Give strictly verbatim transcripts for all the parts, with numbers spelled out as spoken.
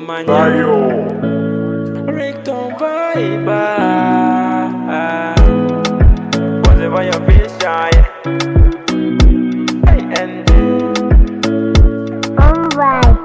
man. Rayo. Rectum vibe. Whatever your face shy. Hey, and Alright.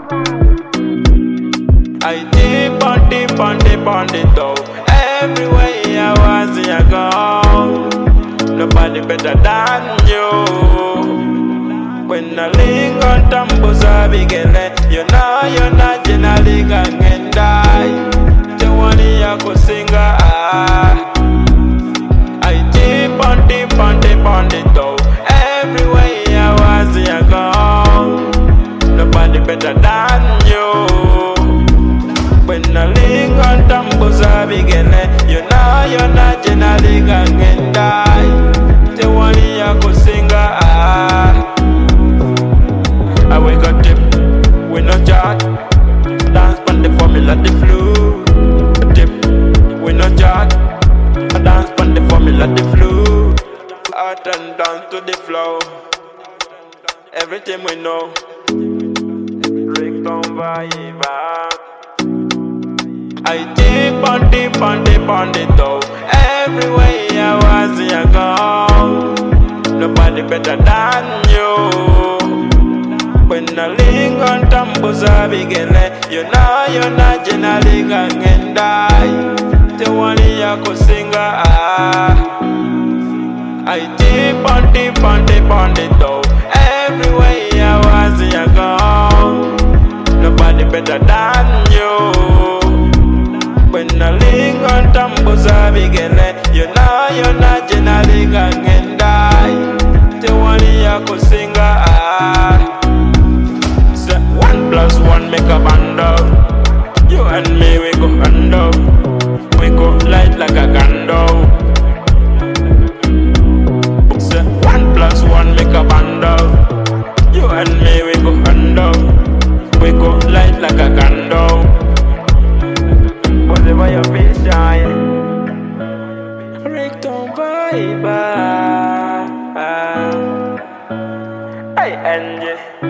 I deep on deep on deep on the toe. Everywhere I was I go. Nobody better than you. When I ling on tambuza bigele, you know you're not generally gonna die. Jawani ya kusinga ah. I deep on deep on deep on the toe. Everywhere I was I go. Nobody better than you. When I ling on tambuza bigele, you know you're not generally gonna die. Jawani ya kusinga ah. I wake up dip, we no chat. Dance pon the formula, the flu. Dip, we no chat. Dance pon the formula, the flu. Out and down to the flow. Everything we know. Rectum vibe. I deep on deep on deep on the toe. Everywhere I was I go. Nobody better than you. When I ling on tambuza bigele, you know you're not generally gonna die. Jawani ya kusinga ah. I deep on deep on deep on the toe. Everywhere I was I go. Nobody better than you. When I ling on tambuza bigele, you know you're not generally gonna die. Jawani ya kusinga ah. One plus one make a bando. You and me we go under. We go light like a candle. Say one plus one make a bando. You and me we go under. We go light like a candle. Whatever your face shine. Rectum vibe. Hey, Angie.